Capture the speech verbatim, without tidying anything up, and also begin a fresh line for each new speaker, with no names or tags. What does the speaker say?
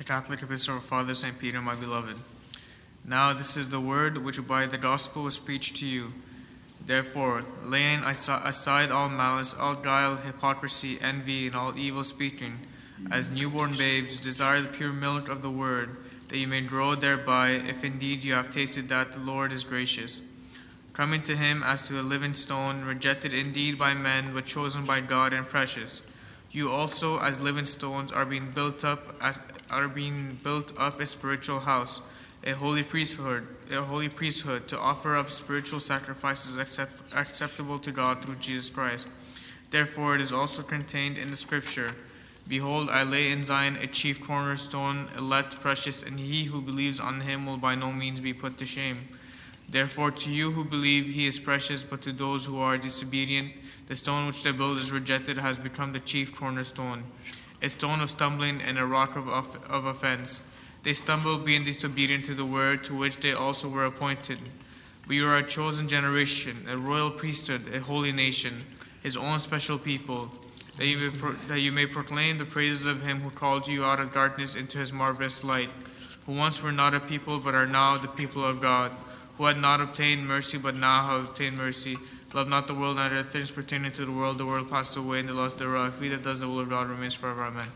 The Catholic Epistle of Father Saint Peter, my beloved. Now this is the word which by the gospel was preached to you. Therefore, laying aside all malice, all guile, hypocrisy, envy, and all evil speaking, as newborn babes, desire the pure milk of the word, that you may grow thereby, if indeed you have tasted that the Lord is gracious. Coming to him as to a living stone, rejected indeed by men, but chosen by God and precious. You also, as living stones, are being built up as are being built up a spiritual house, a holy priesthood, a holy priesthood, to offer up spiritual sacrifices accept, acceptable to God through Jesus Christ. Therefore, it is also contained in the Scripture, "Behold, I lay in Zion a chief cornerstone, elect, precious, and he who believes on him will by no means be put to shame." Therefore, to you who believe, he is precious, but to those who are disobedient, the stone which the builders rejected has become the chief cornerstone, a stone of stumbling and a rock of, of, of offense. They stumble, being disobedient to the word to which they also were appointed. But you are a chosen generation, a royal priesthood, a holy nation, his own special people, that you may, pro- that you may proclaim the praises of him who called you out of darkness into his marvelous light, who once were not a people but are now the people of God, who had not obtained mercy but now have obtained mercy. Love not the world, neither the things pertaining to the world. The world passes away, and the lust thereof. He that does the will of God remains forever. Amen.